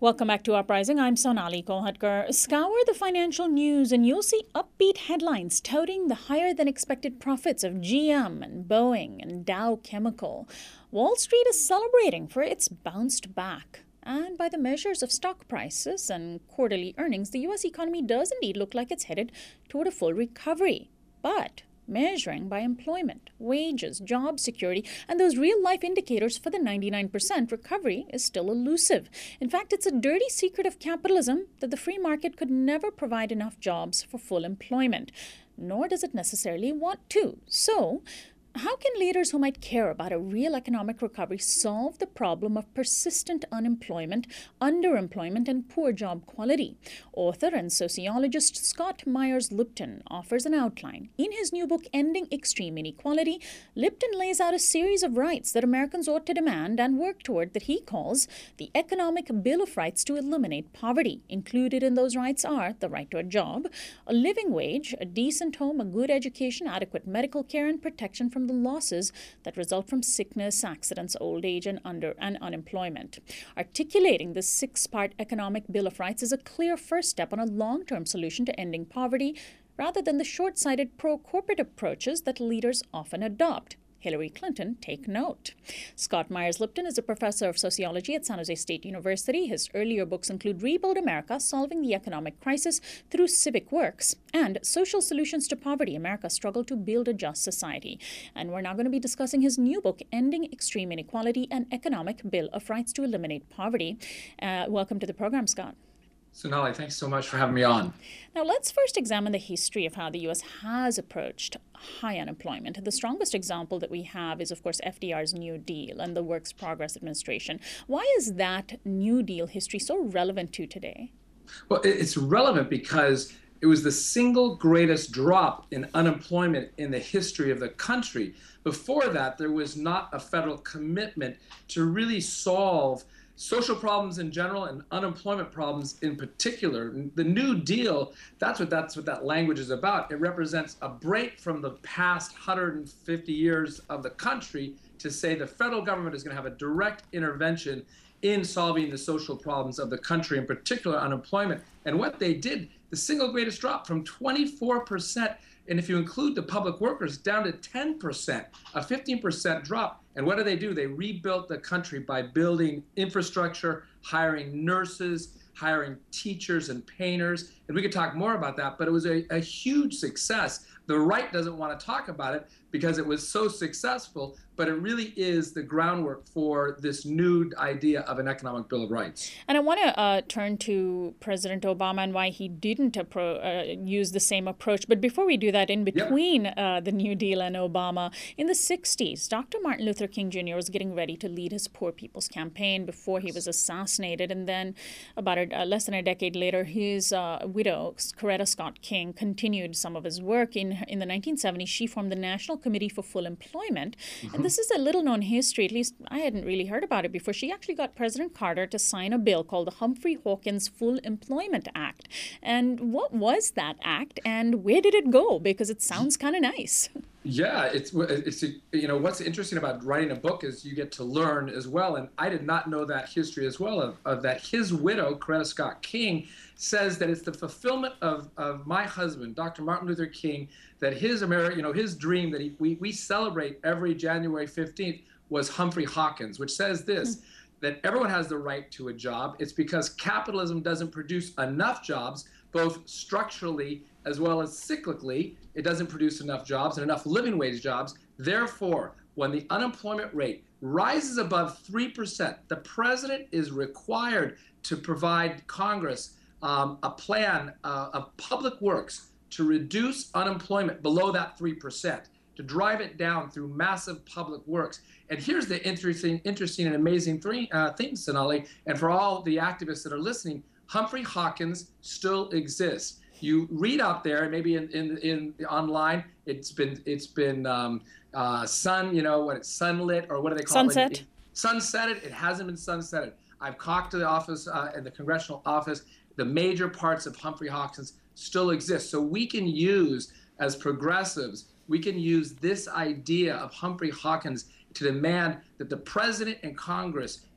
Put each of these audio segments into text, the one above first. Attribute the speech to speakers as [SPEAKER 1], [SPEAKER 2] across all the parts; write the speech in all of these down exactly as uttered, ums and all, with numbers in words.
[SPEAKER 1] Welcome back to Uprising. I'm Sonali Kolhatkar. Scour the financial news and you'll see upbeat headlines touting the higher than expected profits of G M and Boeing and Dow Chemical. Wall Street is celebrating for its bounced back. And by the measures of stock prices and quarterly earnings, the U S economy does indeed look like it's headed toward a full recovery. But measuring by employment, wages, job security, and those real-life indicators for the ninety-nine percent recovery is still elusive. In fact, it's a dirty secret of capitalism that the free market could never provide enough jobs for full employment, nor does it necessarily want to. So, how can leaders who might care about a real economic recovery solve the problem of persistent unemployment, underemployment, and poor job quality? Author and sociologist Scott Myers-Lipton offers an outline. In his new book, Ending Extreme Inequality, Lipton lays out a series of rights that Americans ought to demand and work toward that he calls the Economic Bill of Rights to eliminate poverty. Included in those rights are the right to a job, a living wage, a decent home, a good education, adequate medical care, and protection from the losses that result from sickness, accidents, old age, and under and unemployment. Articulating this six-part economic Bill of Rights is a clear first step on a long-term solution to ending poverty, rather than the short-sighted pro-corporate approaches that leaders often adopt. Hillary Clinton, take note. Scott Myers-Lipton is a professor of sociology at San Jose State University. His earlier books include Rebuild America, Solving the Economic Crisis Through Civic Works, and Social Solutions to Poverty, America's Struggle to Build a Just Society. And we're now going to be discussing his new book, Ending Extreme Inequality, an Economic Bill of Rights to Eliminate Poverty. Uh, welcome to the program, Scott.
[SPEAKER 2] Sonali, thanks so much for having me on.
[SPEAKER 1] Now, let's first examine the history of how the U S has approached high unemployment. And the strongest example that we have is, of course, F D R's New Deal and the Works Progress Administration. Why is that New Deal history so relevant to today?
[SPEAKER 2] Well, it's relevant because it was the single greatest drop in unemployment in the history of the country. Before that, there was not a federal commitment to really solve social problems in general and unemployment problems in particular. The New Deal, that's what that's what that language is about. It represents a break from the past one hundred fifty years of the country to say the federal government is going to have a direct intervention in solving the social problems of the country, in particular unemployment. And what they did, the single greatest drop from twenty-four percent, and if you include the public workers, down to ten percent, a fifteen percent drop. And what do they do? They rebuilt the country by building infrastructure, hiring nurses, hiring teachers and painters. And we could talk more about that, but it was a, a huge success. The right doesn't want to talk about it because it was so successful, but it really is the groundwork for this new idea of an economic Bill of Rights.
[SPEAKER 1] And I want to uh, turn to President Obama and why he didn't appro- uh, use the same approach. But before we do that, in between yep. uh, the New Deal and Obama, in the sixties, Doctor Martin Luther King Junior was getting ready to lead his Poor People's Campaign before he was assassinated. And then about a, uh, less than a decade later, his uh, widow, Coretta Scott King, continued some of his work. In, in the nineteen seventies, she formed the National Committee for Full Employment. Mm-hmm. And this is a little-known history, at least I hadn't really heard about it before. She actually got President Carter to sign a bill called the Humphrey Hawkins Full Employment Act. And what was that act, and where did it go? Because it sounds kind of nice.
[SPEAKER 2] Yeah, it's, it's you know, what's interesting about writing a book is you get to learn as well. And I did not know that history as well, of, of that his widow, Coretta Scott King, says that it's the fulfillment of, of my husband, Doctor Martin Luther King, that his Ameri- you know, his dream that he, we, we celebrate every January fifteenth was Humphrey Hawkins, which says this, mm-hmm. that everyone has the right to a job. It's because capitalism doesn't produce enough jobs, both structurally as well as cyclically. It doesn't produce enough jobs and enough living wage jobs. Therefore, when the unemployment rate rises above three percent, the president is required to provide Congress um, a plan uh, of public works to reduce unemployment below that three percent, to drive it down through massive public works. And here's the interesting, interesting and amazing three, uh, thing, Sonali, and for all the activists that are listening, Humphrey Hawkins still exists. You read out there, maybe in, in, in online, it's been it's been um, uh, sun, you know, what it's sunlit, or what do they call
[SPEAKER 1] Sunset.
[SPEAKER 2] it? It, sunsetted. It hasn't been sunsetted. I've talked to the office, uh, in the congressional office. The major parts of Humphrey Hawkins still exist. So we can use, as progressives, we can use this idea of Humphrey Hawkins to demand that the president and Congress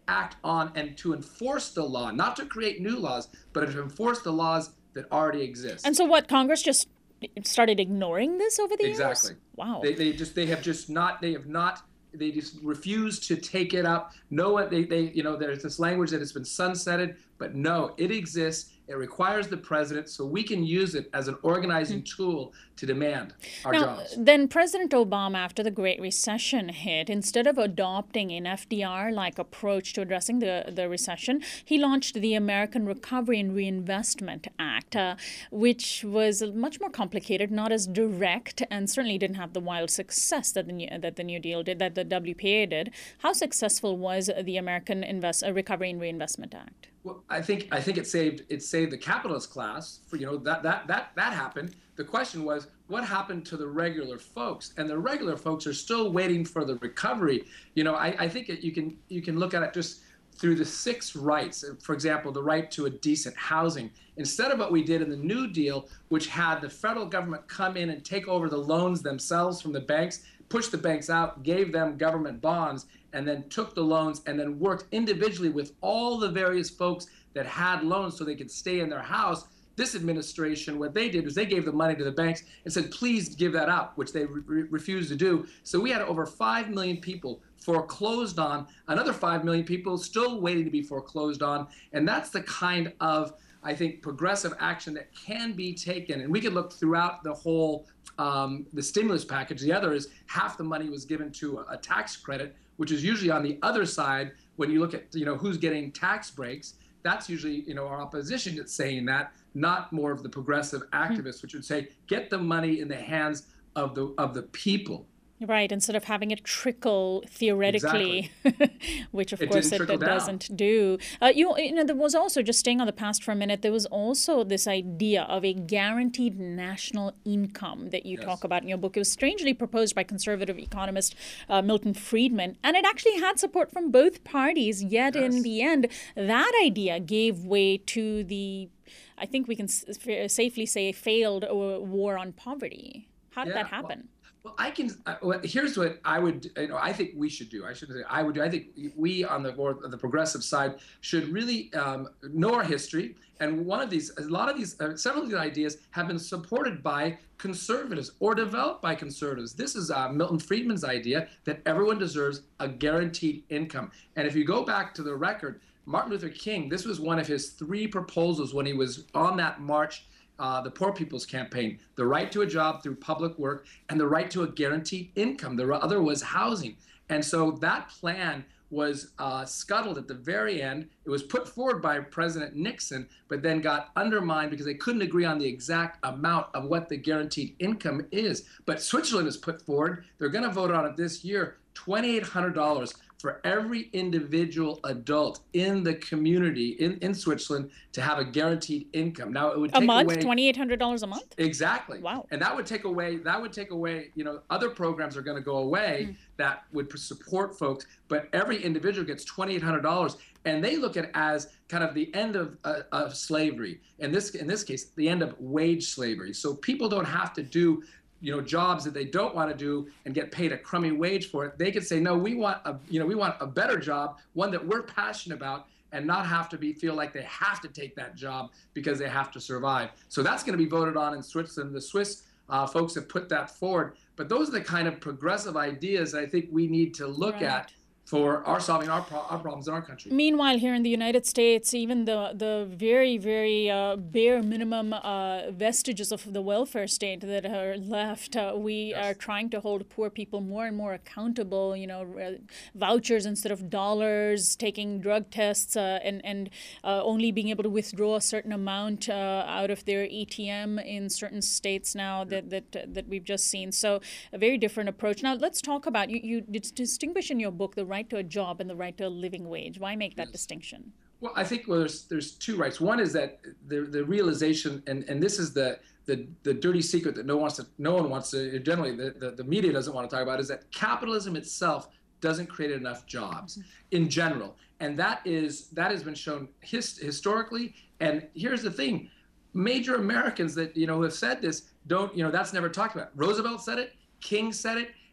[SPEAKER 2] act on and to enforce the law, not to create new laws, but to enforce the laws that already exist.
[SPEAKER 1] And so what, Congress just started ignoring this over the
[SPEAKER 2] Exactly.
[SPEAKER 1] years? Wow.
[SPEAKER 2] They, they just, they have just not, they have not, they just refuse to take it up. No one, they, they, you know, there's this language that has been sunsetted, but no, it exists. It requires the president, so we can use it as an organizing mm-hmm. tool to demand our
[SPEAKER 1] now,
[SPEAKER 2] jobs.
[SPEAKER 1] Then President Obama, after the Great Recession hit, instead of adopting an F D R-like approach to addressing the, the recession, he launched the American Recovery and Reinvestment Act, uh, which was much more complicated, not as direct, and certainly didn't have the wild success that the New, that the New Deal did, that the W P A did. How successful was the American Invest, uh, Recovery and Reinvestment Act?
[SPEAKER 2] Well, I think I think it saved it saved the capitalist class. For you know that that that that happened. The question was, what happened to the regular folks? And the regular folks are still waiting for the recovery. You know, I, I think it, you can you can look at it just through the six rights. For example, the right to a decent housing. Instead of what we did in the New Deal, which had the federal government come in and take over the loans themselves from the banks, push the banks out, gave them government bonds, and then took the loans and then worked individually with all the various folks that had loans so they could stay in their house. This administration, what they did was they gave the money to the banks and said, please give that up, which they re- refused to do. So we had over five million people foreclosed on, another five million people still waiting to be foreclosed on. And that's the kind of, I think, progressive action that can be taken. And we could look throughout the whole, um, the stimulus package. The other is half the money was given to a, a tax credit, which is usually on the other side. When you look at, you know, who's getting tax breaks, that's usually, you know, our opposition that's saying that, not more of the progressive activists, which would say, get the money in the hands of the of the people.
[SPEAKER 1] Right, instead of having it trickle theoretically, exactly. which of it course it, it doesn't do. Uh, you, you know, there was also, just staying on the past for a minute, there was also this idea of a guaranteed national income that you yes. talk about in your book. It was strangely proposed by conservative economist uh, Milton Friedman, and it actually had support from both parties, yet yes. in the end, that idea gave way to the, I think we can s- safely say, failed war on poverty. How did yeah, that happen?
[SPEAKER 2] Well, Well, I can. Uh, well, here's what I would. You know, I think we should do. I shouldn't say I would do. I think we on the more the progressive side should really um, know our history. And one of these, a lot of these, uh, several of these ideas have been supported by conservatives or developed by conservatives. This is uh, Milton Friedman's idea that everyone deserves a guaranteed income. And if you go back to the record, Martin Luther King, this was one of his three proposals when he was on that march. Uh, the Poor People's Campaign, the right to a job through public work, and the right to a guaranteed income. The other was housing. And so that plan was uh, scuttled at the very end. It was put forward by President Nixon, but then got undermined because they couldn't agree on the exact amount of what the guaranteed income is. But Switzerland has put forward, they're going to vote on it this year, two thousand eight hundred dollars for every individual adult in the community in, in Switzerland to have a guaranteed income. Now it would take
[SPEAKER 1] a month,
[SPEAKER 2] away,
[SPEAKER 1] two thousand eight hundred dollars a month?
[SPEAKER 2] Exactly.
[SPEAKER 1] Wow.
[SPEAKER 2] And that would take away, that would take away, you know, other programs are going to go away mm. that would support folks, but every individual gets two thousand eight hundred dollars. And they look at it as kind of the end of, uh, of slavery. In this, in this case, the end of wage slavery. So people don't have to do you know, jobs that they don't want to do and get paid a crummy wage for it. They could say, no, we want a, you know, we want a better job, one that we're passionate about, and not have to be feel like they have to take that job because they have to survive. So that's going to be voted on in Switzerland. The Swiss uh, folks have put that forward. But those are the kind of progressive ideas I think we need to look right. at for our solving our, pro- our problems in our country.
[SPEAKER 1] Meanwhile, here in the United States, even the, the very, very uh, bare minimum uh, vestiges of the welfare state that are left, uh, we yes. are trying to hold poor people more and more accountable, you know, uh, vouchers instead of dollars, taking drug tests, uh, and, and uh, only being able to withdraw a certain amount uh, out of their A T M in certain states now that, that, uh, that we've just seen. So a very different approach. Now, let's talk about, you, you distinguish in your book the right to a job and the right to a living wage. Why make that yes. distinction?
[SPEAKER 2] Well, I think well, there's there's two rights. One is that the the realization, and, and this is the, the the dirty secret that no wants to no one wants to generally the, the, the media doesn't want to talk about, is that capitalism itself doesn't create enough jobs mm-hmm. in general, and that is that has been shown his, historically. And here's the thing: major Americans that you know have said this don't you know that's never talked about. Roosevelt said it, King said it.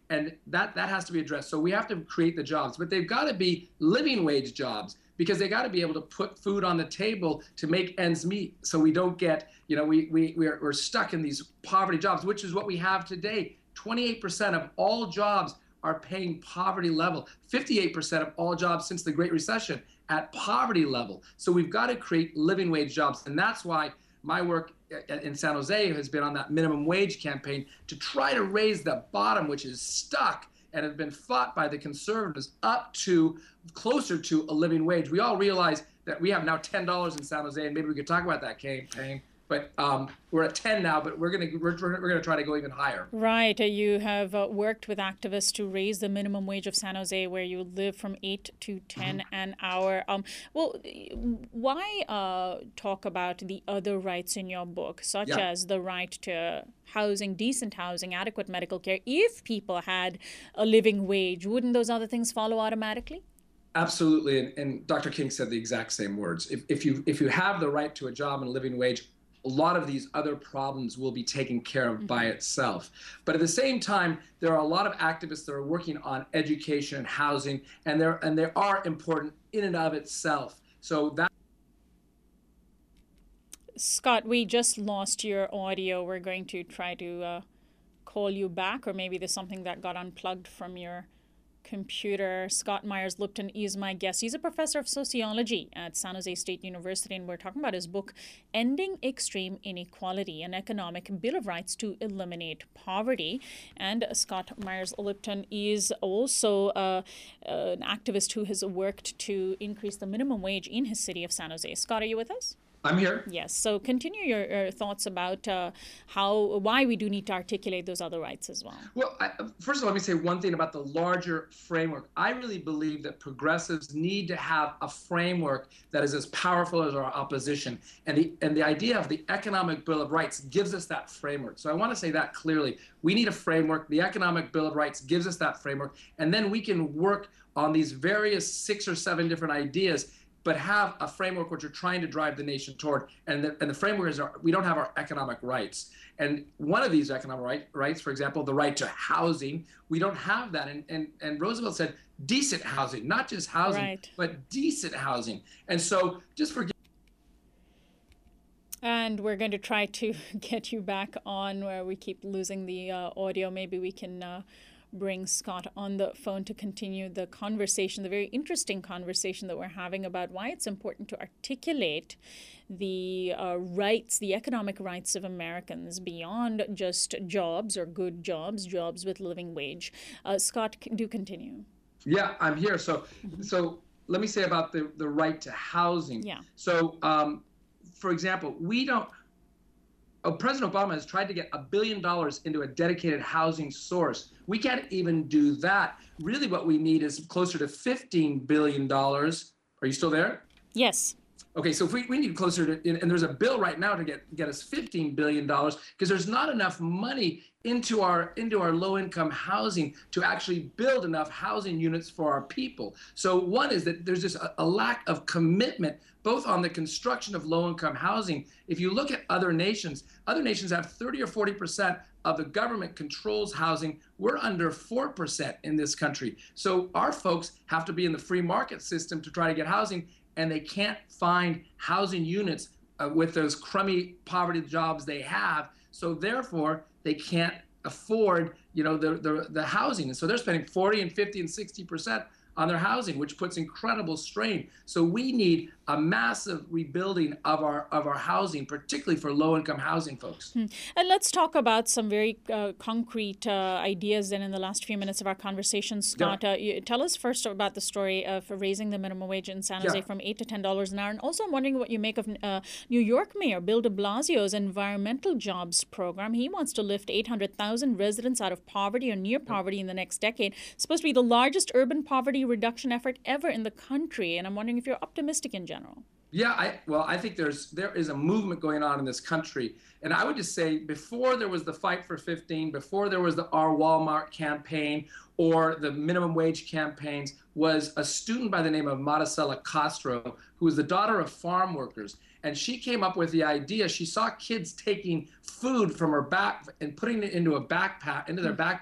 [SPEAKER 2] And that, that has to be addressed. So we have to create the jobs, but they've got to be living wage jobs, because they got to be able to put food on the table to make ends meet. So we don't get, you know, we, we, we're, we're stuck in these poverty jobs, which is what we have today. twenty-eight percent of all jobs are paying poverty level. fifty-eight percent of all jobs since the Great Recession at poverty level. So we've got to create living wage jobs. And that's why my work in San Jose has been on that minimum wage campaign to try to raise the bottom, which is stuck and have been fought by the conservatives, up to closer to a living wage. We all realize that we have now ten dollars in San Jose, and maybe we could talk about that campaign. But um, we're at ten now, but we're going to we're, we're going to try to go even higher.
[SPEAKER 1] Right. Uh, you have uh, worked with activists to raise the minimum wage of San Jose, where you live, from eight to ten mm-hmm. an hour. Um, well, why uh, talk about the other rights in your book, such yeah. as the right to housing, decent housing, adequate medical care? If people had a living wage, wouldn't those other things follow automatically?
[SPEAKER 2] Absolutely. And, and Doctor King said the exact same words. If, if you if you have the right to a job and a living wage, a lot of these other problems will be taken care of mm-hmm. by itself. But at the same time, there are a lot of activists that are working on education and housing, and they're and they are important in and of itself. So that.
[SPEAKER 1] Scott, we just lost your audio. We're going to try to uh, call you back, or maybe there's something that got unplugged from your computer. Scott Myers-Lupton is my guest. He's a professor of sociology at San Jose State University, and we're talking about his book, Ending Extreme Inequality, an Economic Bill of Rights to Eliminate Poverty. And Scott Myers-Lupton is also uh, uh, an activist who has worked to increase the minimum wage in his city of San Jose. Scott, are you with us?
[SPEAKER 2] I'm here.
[SPEAKER 1] Yes. So continue your, your thoughts about uh, how, why we do need to articulate those other rights as well.
[SPEAKER 2] Well, I, first of all, let me say one thing about the larger framework. I really believe that progressives need to have a framework that is as powerful as our opposition. And the, and the idea of the Economic Bill of Rights gives us that framework. So I want to say that clearly. We need a framework. The Economic Bill of Rights gives us that framework. And then we can work on these various six or seven different ideas, but have a framework which we're trying to drive the nation toward. And the, and the framework is our, we don't have our economic rights. And one of these economic right, rights, for example, the right to housing, we don't have that. And, and, and Roosevelt said decent housing, not just housing, right. but decent housing. And so just forget.
[SPEAKER 1] And we're going to try to get you back on, where we keep losing the uh, audio. Maybe we can uh, bring Scott on the phone to continue the conversation, the very interesting conversation that we're having about why it's important to articulate the uh, rights, the economic rights of Americans beyond just jobs or good jobs, jobs with living wage. Uh, Scott, do continue.
[SPEAKER 2] Yeah, I'm here. So, mm-hmm. so let me say about the, the right to housing.
[SPEAKER 1] Yeah.
[SPEAKER 2] So, um, for example, we don't, Oh, President Obama has tried to get a billion dollars into a dedicated housing source. We can't even do that. Really what we need is closer to fifteen billion dollars. Are you still there?
[SPEAKER 1] Yes.
[SPEAKER 2] Okay, so if we, we need closer to, and there's a bill right now to get, get us fifteen billion dollars, because there's not enough money into our into our low-income housing to actually build enough housing units for our people. So one is that there's just a, a lack of commitment, both on the construction of low-income housing. If you look at other nations, other nations have thirty or forty percent of the government controls housing. We're under four percent in this country. So our folks have to be in the free market system to try to get housing, and they can't find housing units uh, with those crummy poverty jobs they have. So therefore, they can't afford, you know, the, the, the housing. And so they're spending forty and fifty and sixty percent on their housing, which puts incredible strain. So we need a massive rebuilding of our of our housing, particularly for low-income housing folks.
[SPEAKER 1] Hmm. And let's talk about some very uh, concrete uh, ideas then in the last few minutes of our conversation. Scott, yeah. uh, you, tell us first about the story of raising the minimum wage in San Jose yeah. from eight to ten dollars an hour. And also I'm wondering what you make of uh, New York Mayor Bill de Blasio's environmental jobs program. He wants to lift eight hundred thousand residents out of poverty or near poverty yeah. in the next decade. It's supposed to be the largest urban poverty reduction effort ever in the country. And I'm wondering if you're optimistic in general.
[SPEAKER 2] Yeah, I, well, I think there's there is a movement going on in this country. And I would just say before there was the Fight for fifteen, before there was the Our Walmart campaign or the minimum wage campaigns, was a student by the name of Maricela Castro, who was the daughter of farm workers. And she came up with the idea. She saw kids taking food from her back and putting it into a backpack, into their backpacks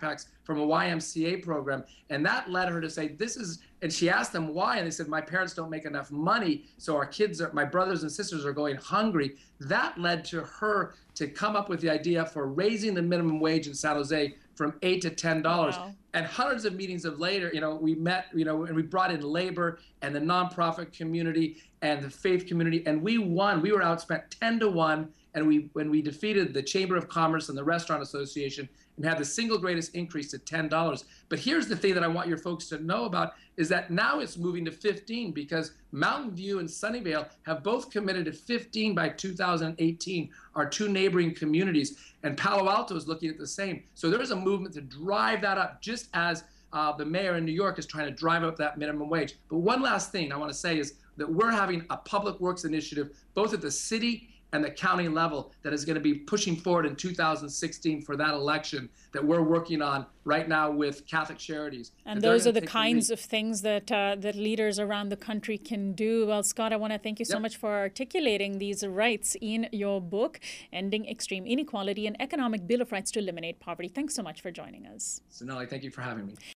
[SPEAKER 2] from a Y M C A program. And that led her to say, this is, and she asked them why, and they said, my parents don't make enough money, so our kids are, my brothers and sisters are going hungry. That led to her to come up with the idea for raising the minimum wage in San Jose from eight to ten dollars.
[SPEAKER 1] Wow.
[SPEAKER 2] And hundreds of meetings of later, you know, we met, you know, and we brought in labor and the nonprofit community and the faith community, and we won. We were outspent ten to one, and we when we defeated the Chamber of Commerce and the Restaurant Association and had the single greatest increase to ten dollars. But here's the thing that I want your folks to know about is that now it's moving to fifteen because Mountain View and Sunnyvale have both committed to fifteen by two thousand eighteen, our two neighboring communities, and Palo Alto is looking at the same. So there is a movement to drive that up, just as uh, the mayor in New York is trying to drive up that minimum wage. But one last thing I want to say is that we're having a public works initiative, both at the city and the county level, that is going to be pushing forward in two thousand sixteen for that election that we're working on right now with Catholic Charities.
[SPEAKER 1] And those are the kinds of things that uh, that leaders around the country can do. Well, Scott, I want to thank you so
[SPEAKER 2] Yep.
[SPEAKER 1] much for articulating these rights in your book, Ending Extreme Inequality, an Economic Bill of Rights to Eliminate Poverty. Thanks so much for joining us.
[SPEAKER 2] Sonali, thank you for having me.